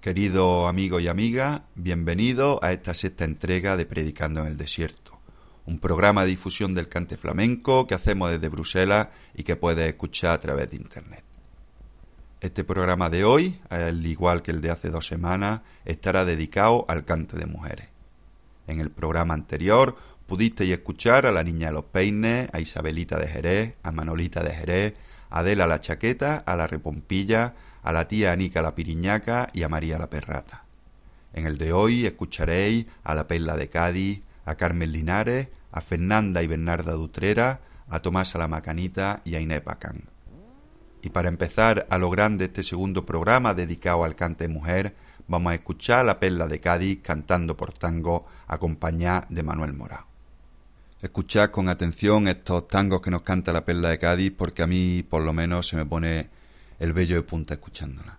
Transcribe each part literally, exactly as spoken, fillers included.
Queridos amigos y amigas, bienvenidos a esta sexta entrega de Predicando en el Desierto, un programa de difusión del cante flamenco que hacemos desde Bruselas y que puedes escuchar a través de internet. Este programa de hoy, al igual que el de hace dos semanas, estará dedicado al cante de mujeres. En el programa anterior pudisteis escuchar a la Niña de los Peines, a Isabelita de Jerez, a Manolita de Jerez, a Adela la Chaqueta, a la Repompilla, a la tía Anica la Piriñaca y a María la Perrata. En el de hoy escucharéis a la Perla de Cádiz, a Carmen Linares, a Fernanda y Bernarda Dutrera, a Tomasa la Macanita y a Inés Pacán. Y para empezar a lo grande este segundo programa dedicado al cante mujer, vamos a escuchar a la Perla de Cádiz cantando por tango, acompañada de Manuel Morao. Escuchad con atención estos tangos que nos canta la Perla de Cádiz, porque a mí por lo menos se me pone el vello de punta escuchándola.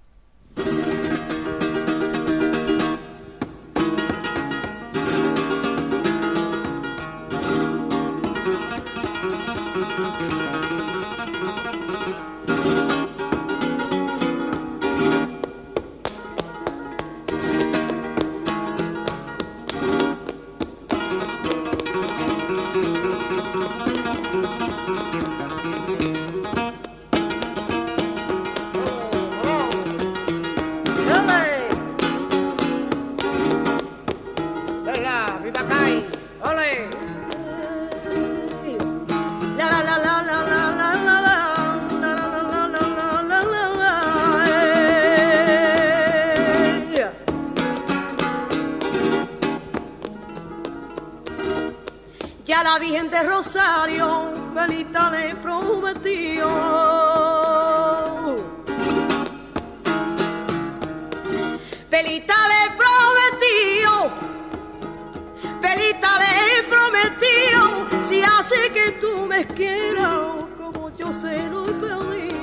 La Virgen de Rosario, Pelita le prometió. Pelita le prometió, Pelita le prometió, si hace que tú me quieras, como yo se lo pedí.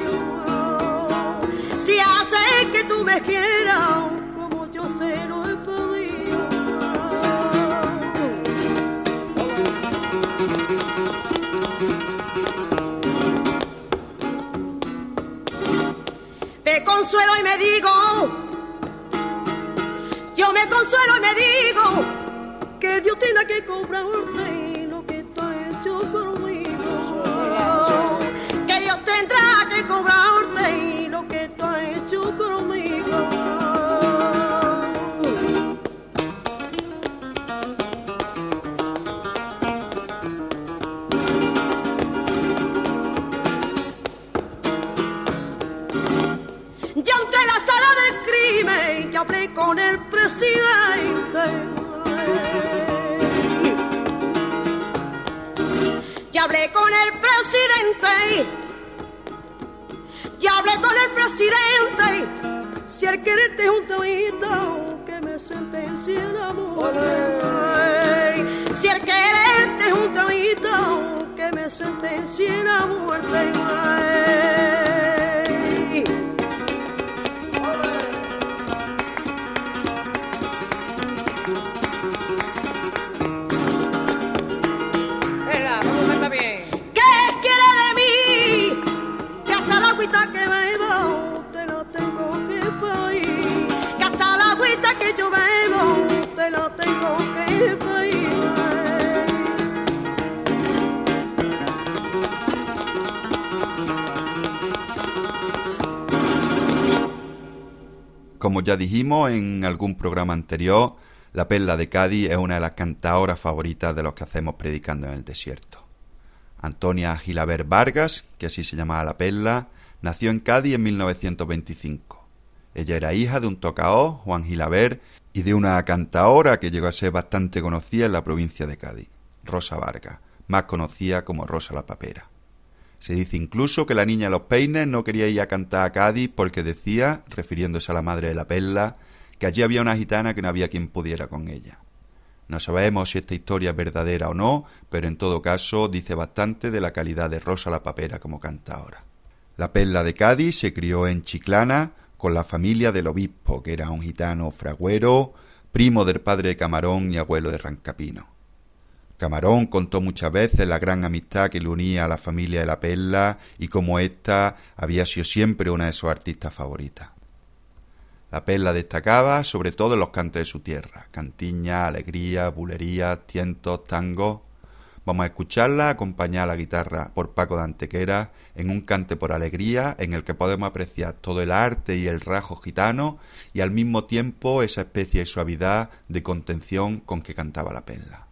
Si hace que tú me quieras, como yo se lo he pedido. Me consuelo y me digo, yo me consuelo y me digo, que Dios tiene que cobrarte lo que tú has hecho conmigo. Que Dios tendrá que cobrarte lo que tú has hecho conmigo. Hablé con el presidente, ya hablé con el presidente, ya hablé con el presidente, si el quererte es un todito, que me sentencie la muerte. Si el quererte es un todito, que me sentencie la muerte. Que bebo, te lo tengo que pedir. Que hasta la agüita que yo bebo, te lo tengo que pedir. Como ya dijimos en algún programa anterior, la Perla de Cádiz es una de las cantadoras favoritas de los que hacemos Predicando en el Desierto. Antonia Gilabert Vargas, que así se llamaba la Perla, nació en Cádiz en mil novecientos veinticinco. Ella era hija de un tocaó, Juan Gilabert, y de una cantaora que llegó a ser bastante conocida en la provincia de Cádiz, Rosa Vargas, más conocida como Rosa la Papera. Se dice incluso que la Niña de los Peines no quería ir a cantar a Cádiz porque decía, refiriéndose a la madre de la Perla, que allí había una gitana que no había quien pudiera con ella. No sabemos si esta historia es verdadera o no, pero en todo caso dice bastante de la calidad de Rosa la Papera como cantaora. La Perla de Cádiz se crió en Chiclana con la familia del obispo, que era un gitano fragüero, primo del padre de Camarón y abuelo de Rancapino. Camarón contó muchas veces la gran amistad que le unía a la familia de la Perla y cómo ésta había sido siempre una de sus artistas favoritas. La Perla destacaba sobre todo en los cantes de su tierra, cantiña, alegría, bulería, tientos, tangos. Vamos a escucharla acompañada a la guitarra por Paco de Antequera en un cante por alegría en el que podemos apreciar todo el arte y el rajo gitano y al mismo tiempo esa especie de suavidad de contención con que cantaba la Perla.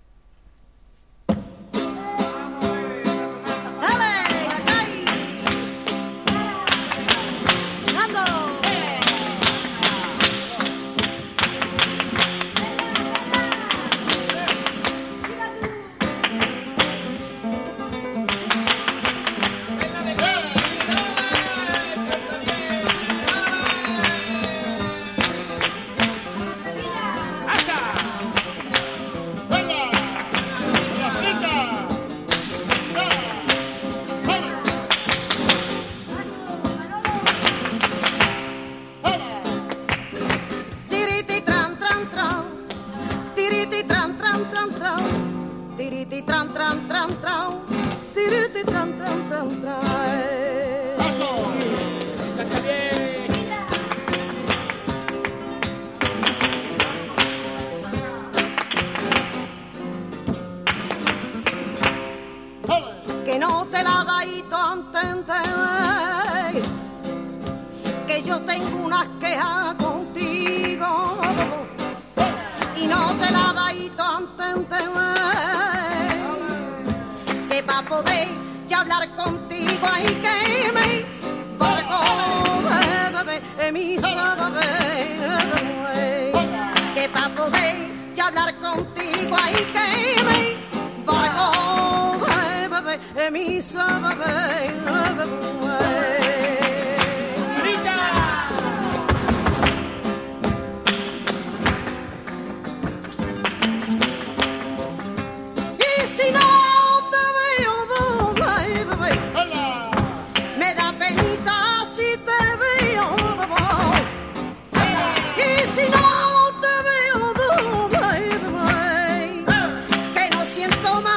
Que no te la dais tanto, que yo tengo unas quejas contigo y no te la dais tanto, que para poder ya hablar contigo hay que me barco bebé mi sabe que para poder ya hablar contigo hay que me barco mi sabe y si no te veo doble, bebé, me da penita si te veo, y si no te veo doble, bebé, que no siento más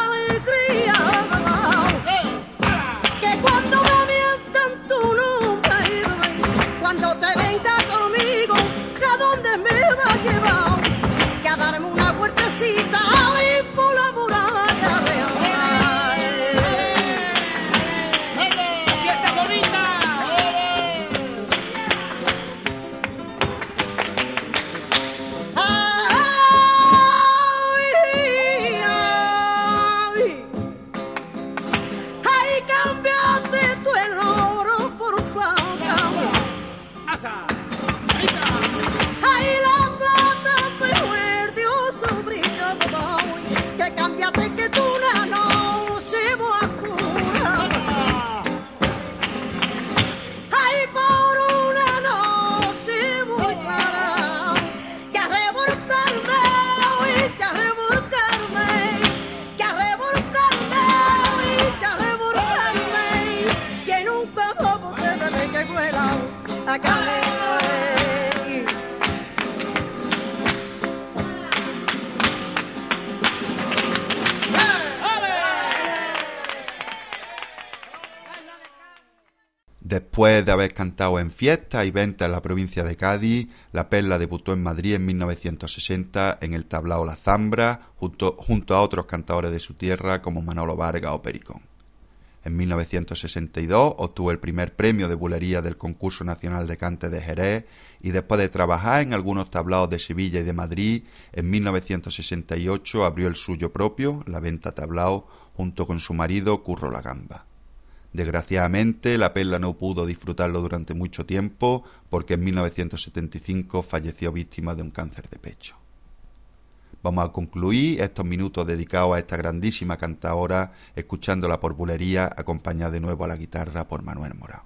Después de haber cantado en fiestas y ventas en la provincia de Cádiz, la Perla debutó en Madrid en mil novecientos sesenta en el tablao La Zambra, junto, junto a otros cantadores de su tierra como Manolo Vargas o Pericón. En mil novecientos sesenta y dos obtuvo el primer premio de bulería del Concurso Nacional de Cante de Jerez y después de trabajar en algunos tablaos de Sevilla y de Madrid, en mil novecientos sesenta y ocho abrió el suyo propio, La Venta Tablao, junto con su marido Curro La Gamba. Desgraciadamente, la Perla no pudo disfrutarlo durante mucho tiempo porque en mil novecientos setenta y cinco falleció víctima de un cáncer de pecho. Vamos a concluir estos minutos dedicados a esta grandísima cantaora escuchándola por bulería acompañada de nuevo a la guitarra por Manuel Morao.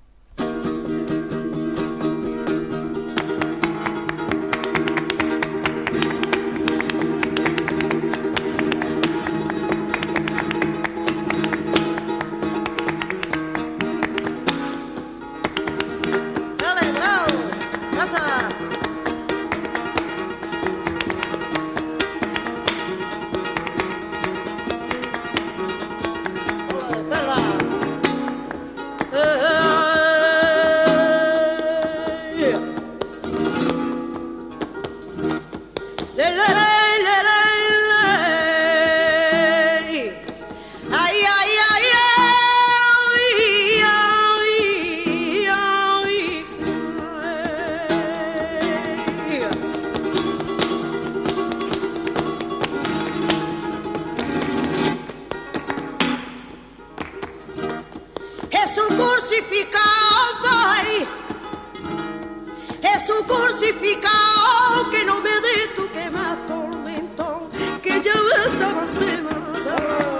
Jesús crucificado, que no me dé tú que me atormentó, que ya me estaba remandado.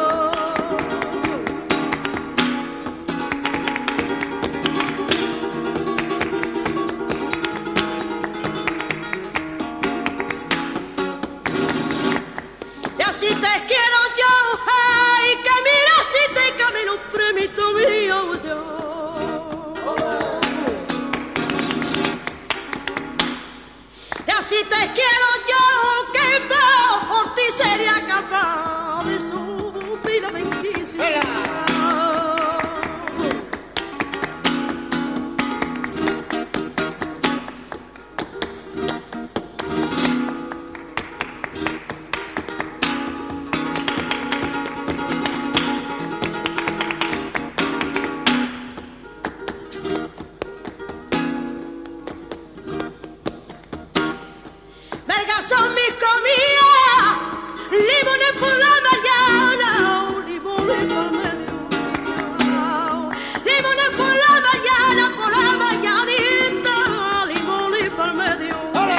Y así te quiero yo, ay, que mira si te camino un premito mío yo. Si te quiero yo, que por ti sería capaz de sufrir la bendición. Son mis comidas, limones por la mañana, limones por medio, limones por la mañana, por la mañanita, limones por medio.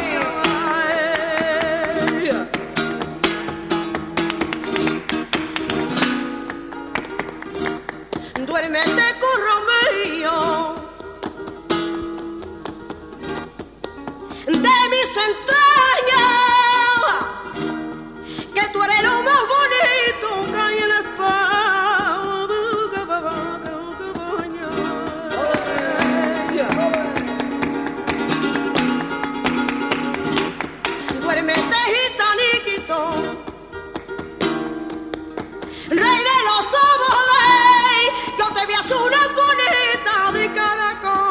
Duérmete, curro mío, de mis entrañas, que tú eres lo más bonito que hay en España. Duérmete, gitaniquito, rey de los oboles, yo te voy a hacer una cuneta de caracol.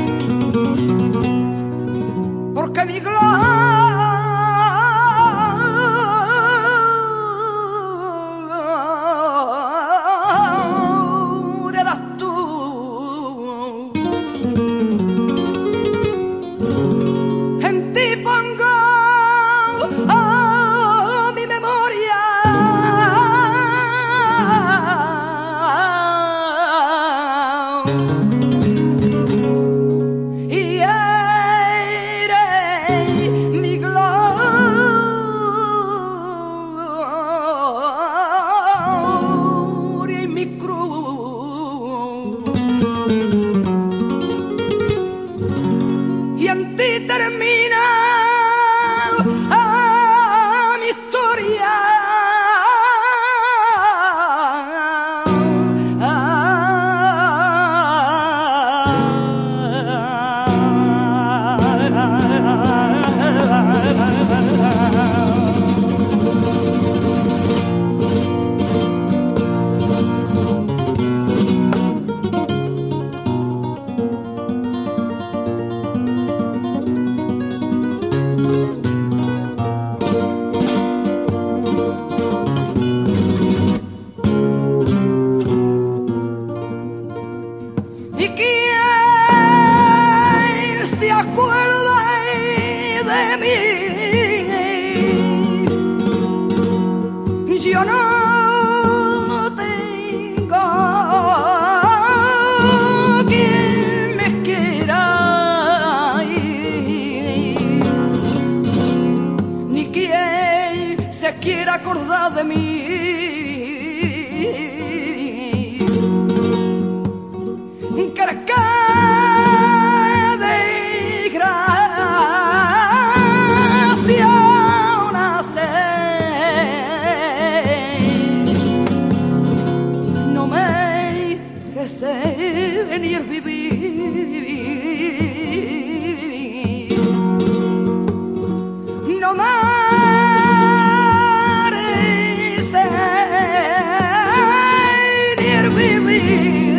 Porque mi gloria yo no tengo quien me quiera ni quien se quiera acordar de mí. Venir vivir no merece venir vivir.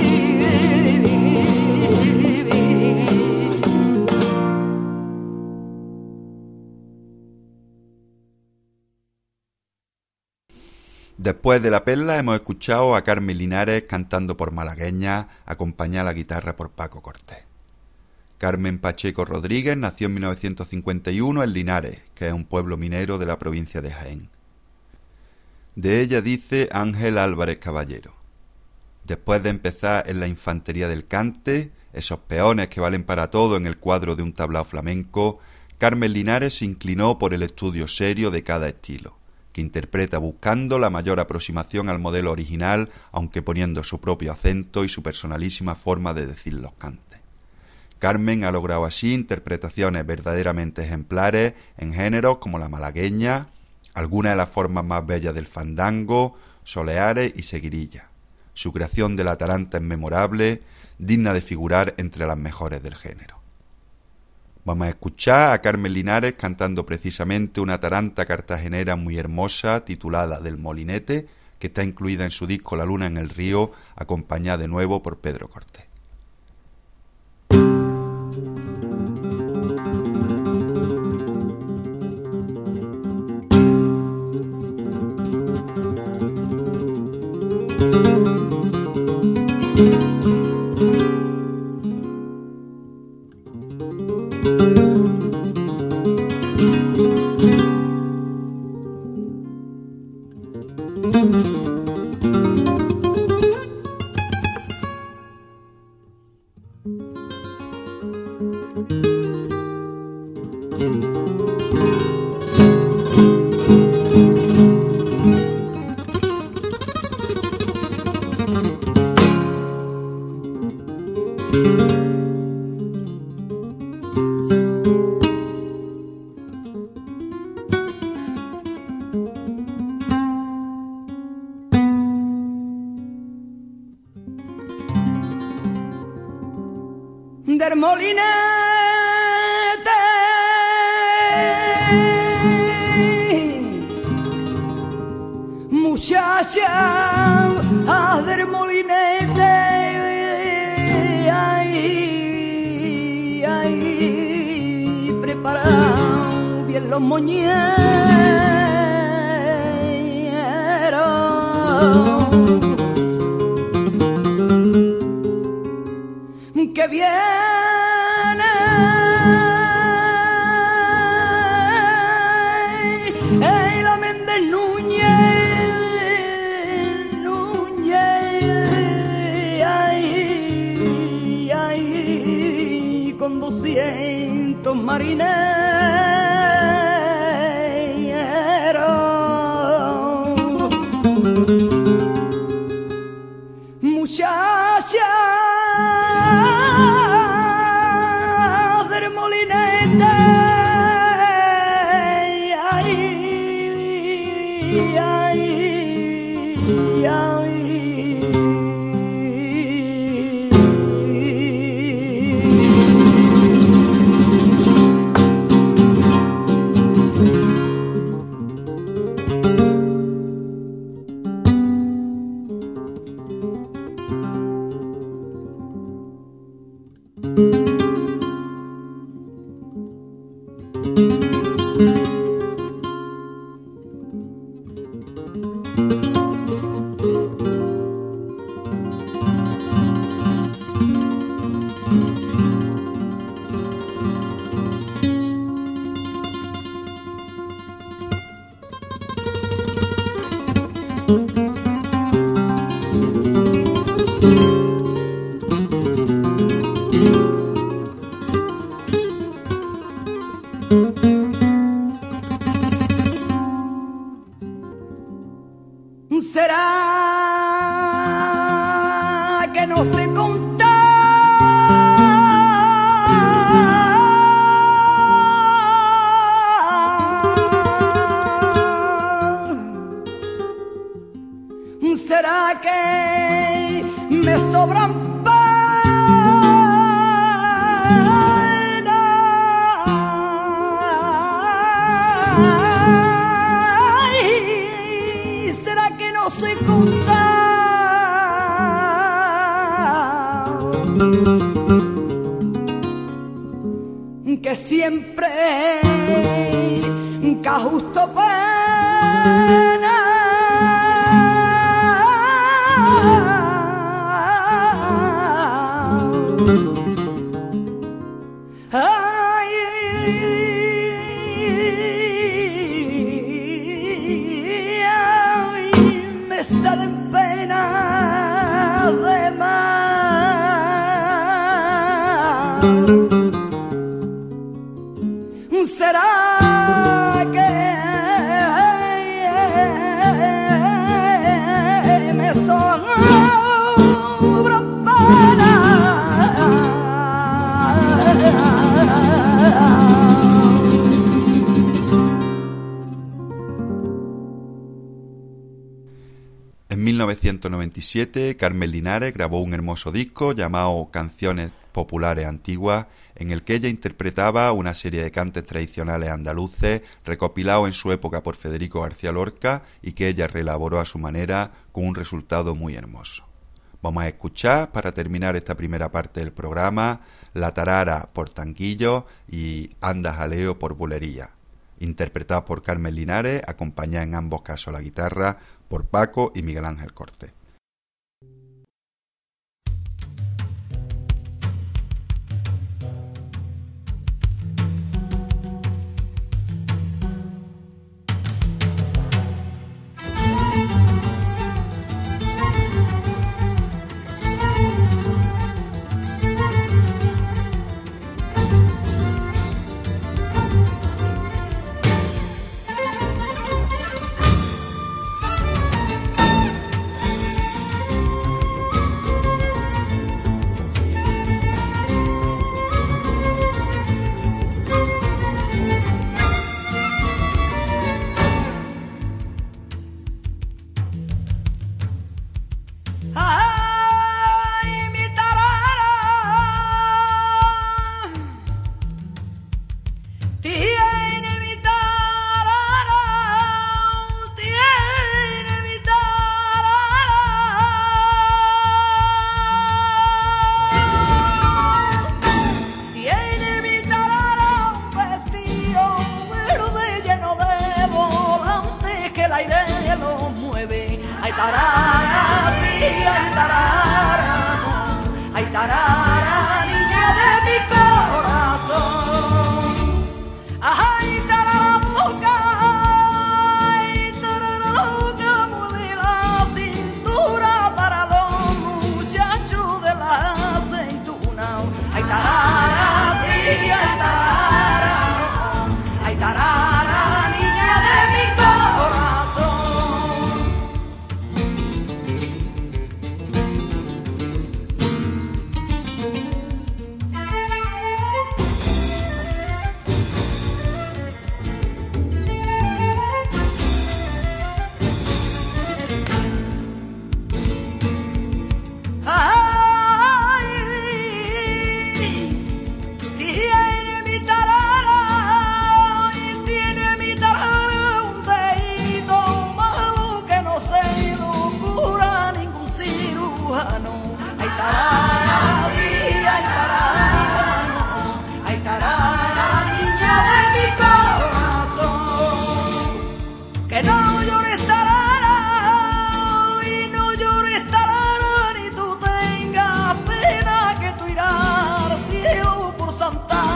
Después de La Perla hemos escuchado a Carmen Linares cantando por malagueña, acompañada a la guitarra por Paco Cortés. Carmen Pacheco Rodríguez nació en mil novecientos cincuenta y uno en Linares, que es un pueblo minero de la provincia de Jaén. De ella dice Ángel Álvarez Caballero: después de empezar en la infantería del cante, esos peones que valen para todo en el cuadro de un tablao flamenco, Carmen Linares se inclinó por el estudio serio de cada estilo, que interpreta buscando la mayor aproximación al modelo original, aunque poniendo su propio acento y su personalísima forma de decir los cantes. Carmen ha logrado así interpretaciones verdaderamente ejemplares en géneros como la malagueña, algunas de las formas más bellas del fandango, soleares y seguirilla. Su creación de la taranta es memorable, digna de figurar entre las mejores del género. Vamos a escuchar a Carmen Linares cantando precisamente una taranta cartagenera muy hermosa titulada Del Molinete, que está incluida en su disco La Luna en el Río, acompañada de nuevo por Pedro Cortés. Del molinete, muchacha, ah, del molinete, ay, ay, preparado bien los moñeros, que viene ey, la Méndez Núñez, Núñez, ay, ay, con doscientos marineros, muchacha del molinete, ay, ay, ay. ¿Será que no sé contar? ¿Será que me sobran penas? ¿Será que no sé contar? Que siempre que justo pena. Ay, ay, me salen penas de más. ¿Será que me sobran penas? En mil novecientos noventa y siete, Carmen Linares grabó un hermoso disco llamado Canciones Populares Antiguas, en el que ella interpretaba una serie de cantes tradicionales andaluces recopilados en su época por Federico García Lorca y que ella reelaboró a su manera con un resultado muy hermoso. Vamos a escuchar, para terminar esta primera parte del programa, La Tarara por Tanquillo y Anda Jaleo por Bulería, interpretadas por Carmen Linares, acompañada en ambos casos a la guitarra por Paco y Miguel Ángel Cortés.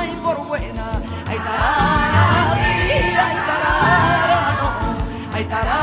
Ay, tarara,